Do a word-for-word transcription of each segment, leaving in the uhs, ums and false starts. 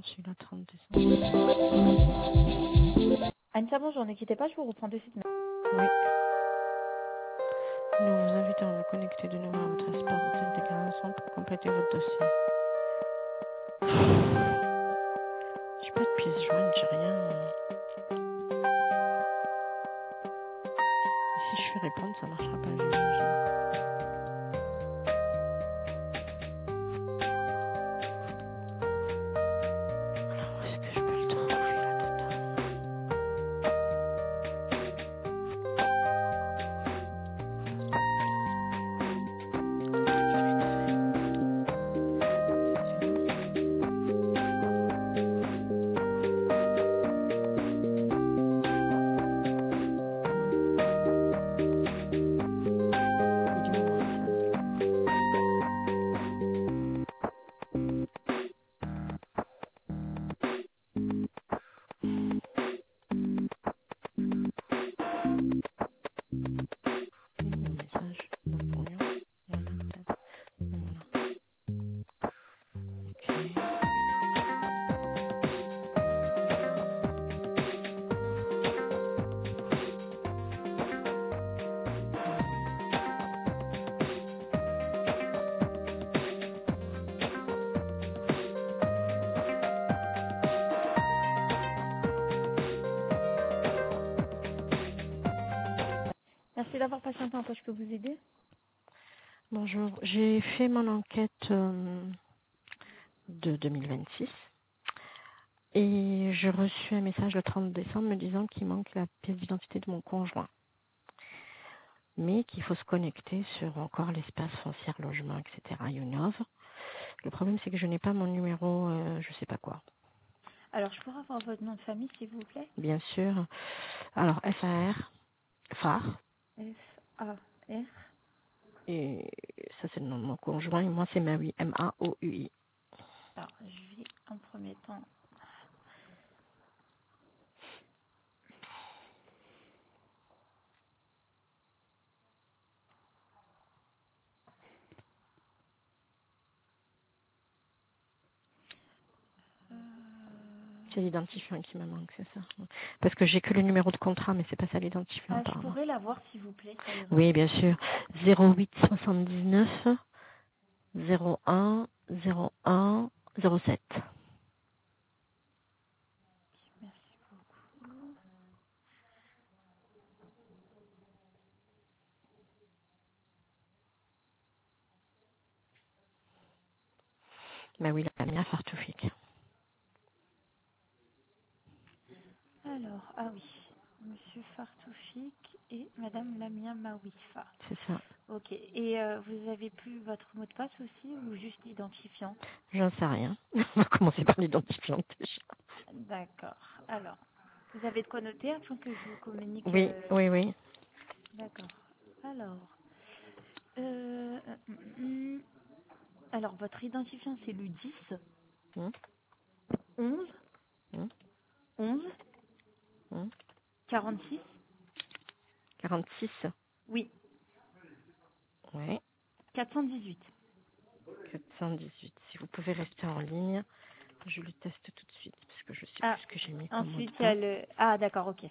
Non, celui-là, trente décembre. Anissa, bonjour, ne quittez pas, je vous reprends de suite. Oui. Nous vous invitons à vous connecter de nouveau à votre espace de déclaration pour compléter votre dossier. J'ai pas de pièce jointe, j'ai rien. Si je fais répondre, ça marchera pas, j'imagine. Alors, où est-ce que je peux le trouver là-dedans? Il est où, moi, ça? Mon message, mon courrier. Voilà, peut-être. Voilà. Ok. Merci d'avoir patienté un peu, je peux vous aider? Bonjour, j'ai fait mon enquête euh, de deux mille vingt-six et j'ai reçu un message le trente décembre me disant qu'il manque la pièce d'identité de mon conjoint, mais qu'il faut se connecter sur encore l'espace foncière logement, et cetera. Unov. Le problème, c'est que je n'ai pas mon numéro, euh, je sais pas quoi. Alors, je pourrais avoir votre nom de famille, s'il vous plaît? Bien sûr. Alors, F A R, phare, F A R. et ça c'est le nom de mon conjoint, et moi c'est Maui, M A O U I. Alors, je vais en premier temps. Euh, C'est l'identifiant qui me manque, c'est ça. Parce que j'ai que le numéro de contrat, mais c'est pas ça l'identifiant Ah, je apparemment. pourrais l'avoir, s'il vous plaît, ça ira. Oui, bien sûr. zéro huit soixante-dix-neuf zéro un zéro un zéro sept. Merci beaucoup. Ben oui, la mienne Fartoufik. Alors, ah oui, Monsieur Fartoufik et Madame Lamia Mawifa. C'est ça. Ok, et euh, vous avez plus votre mot de passe aussi ou juste l'identifiant? J'en sais rien. On va commencer par l'identifiant déjà. D'accord, alors, vous avez de quoi noter afin que je vous communique Oui, euh, oui, oui. D'accord, alors, euh, euh, hum, hum. alors votre identifiant c'est le dix, Hum, onze, hum, onze, hum. quarante-six, quarante-six. oui, Oui. quatre cent dix-huit. quatre cent dix-huit. Si vous pouvez rester en ligne, je le teste tout de suite parce que je sais Ah, plus ce que j'ai mis comme mot de ensuite il y a passe. le... Ah d'accord, ok.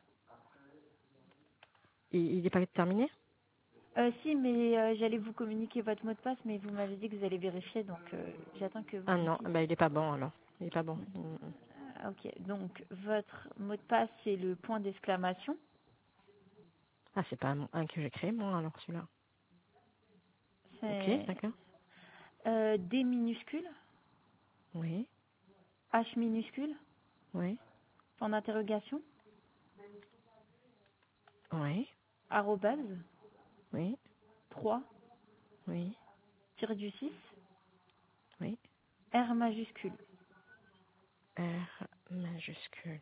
Et il n'est pas terminé? Euh, si, mais euh, j'allais vous communiquer votre mot de passe, mais vous m'avez dit que vous allez vérifier, donc euh, j'attends que vous Ah me non, disiez. bah il est pas bon alors. Il est pas bon. Hum, hum. Ah, ok, donc votre mot de passe c'est le point d'exclamation. Ah, c'est pas un, un que j'ai créé moi alors celui-là. Ok, C'est d'accord. euh, D minuscule, Oui, H minuscule, oui, point d'interrogation, oui, arrobase, oui, trois, oui, tiré du six, oui. R majuscule. R majuscule.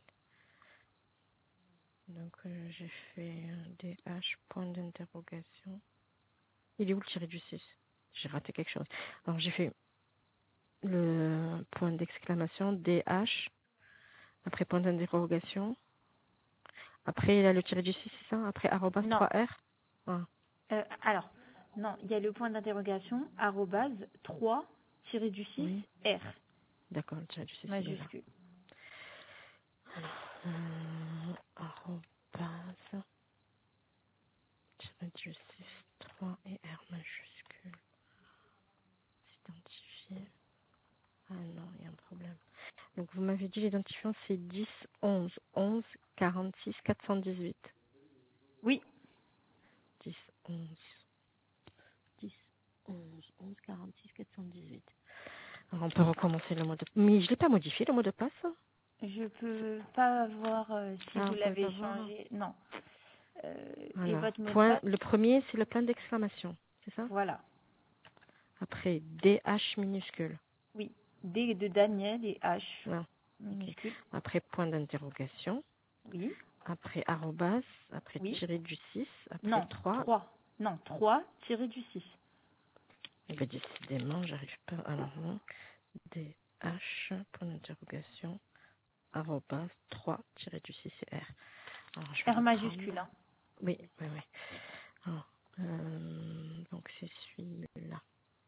Donc euh, j'ai fait un D H point d'interrogation. Il est où le tiré du six? J'ai raté quelque chose. Alors j'ai fait le point d'exclamation D H, après point d'interrogation. Après il a le tiré du six, c'est ça? Après arrobas Non, trois R. Ah, euh, alors, non, il y a le point d'interrogation, arrobase, trois, tiré du six, oui, R. D'accord, le tiret du six, il est là. Majuscule. Alors, euh, arrobase, tiret du six, trois et R majuscule. S'identifier. Ah non, il y a un problème. Donc, vous m'avez dit l'identifiant, c'est dix, onze, onze, quarante-six, quatre cent dix-huit. Oui. dix, onze, dix, onze, onze, quarante-six, quatre cent dix-huit. Alors, on peut recommencer le mot de... Mais je ne l'ai pas modifié, le mot de passe. Je peux pas voir euh, si Ah, vous vous pouvez l'avez pas voir. changé. Non. Euh, et Alors, votre mot de point, passe? le premier, c'est le point d'exclamation, c'est ça? Voilà. Après, D H minuscule. Oui. D de Daniel et H Non. minuscule. Okay. Après, point d'interrogation. Oui. Après, arrobas. Après, Oui. tiré du six. Après, Non. trois. trois. Non. trois tiré du six. Eh bien, décidément, j'arrive pas. Alors, non. D H, point d'interrogation. Arrobas, trois, tiré du six et R. Alors, je vais R majuscule. reprendre. Hein. Oui, oui, oui. Alors, euh, donc, c'est celui-là.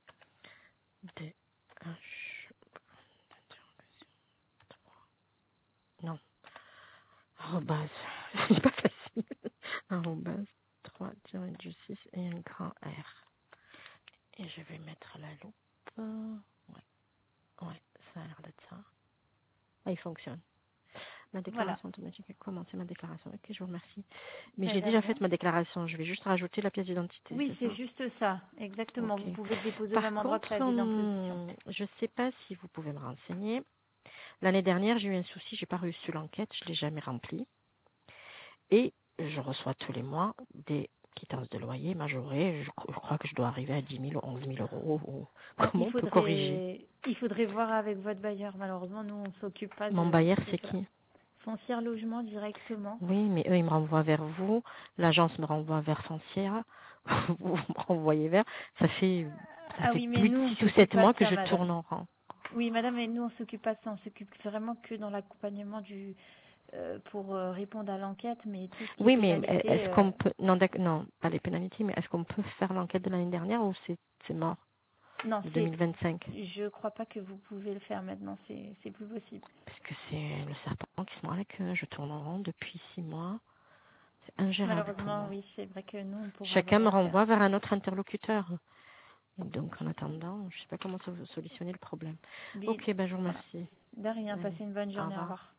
D H, d'interrogation, trois. Non. Arrobase. C'est pas facile. Arrobase, trois, tiré du six et un grand R. Et je vais mettre la loupe. Ouais, ouais, ça a l'air d'être ça. Ah, il fonctionne. Ma Voilà. déclaration automatique a commencé ma déclaration. Ok, je vous remercie. Mais Ben, j'ai de déjà rien. fait ma déclaration. Je vais juste rajouter la pièce d'identité, Oui, c'est c'est ça? juste ça. Exactement. Ok. Vous pouvez le déposer au Par même endroit que contre, la mise en position. hum, je ne sais pas si vous pouvez me renseigner. L'année dernière, j'ai eu un souci. J'ai pas reçu l'enquête. Je l'ai jamais remplie. Et je reçois tous les mois des quittances de loyer majorées. Je, je crois que je dois arriver à dix mille ou onze mille euros. Ou- Euh, Comment il on peut corriger? faudrait, il faudrait voir avec votre bailleur. Malheureusement, nous, on s'occupe pas Mon de, de bailleur, ces c'est choses-là. qui? Foncière logement directement. Oui, mais eux, ils me renvoient vers vous. L'agence me renvoie vers Foncière. Vous me renvoyez vers. Ça fait, ça Ah fait oui, mais plus de nous, on six ou s'occupe sept pas de mois que ça, je madame. tourne en rang. Oui, madame, et nous, on s'occupe pas de ça. On s'occupe vraiment que dans l'accompagnement du, euh, pour euh, répondre à l'enquête, mais tout ce qui est Oui, mais pénalité, est-ce euh, qu'on peut, non, d'accord, non, pas les pénalités, mais est-ce qu'on peut faire l'enquête de l'année dernière ou c'est, c'est mort, non, de c'est, deux mille vingt-cinq? je crois pas que vous pouvez le faire maintenant. C'est, c'est plus possible. Parce que c'est le serpent qui se mord la queue. Je tourne en rond depuis six mois. C'est ingérable pour Malheureusement, moi. oui, c'est vrai que nous, on pourra Chacun me rien faire. renvoie vers un autre interlocuteur. Et donc, en attendant, je ne sais pas comment so- solutionner le problème. Oui, Ok, ben je vous voilà. remercie. De rien, Allez, passez une bonne au journée. Au revoir. revoir.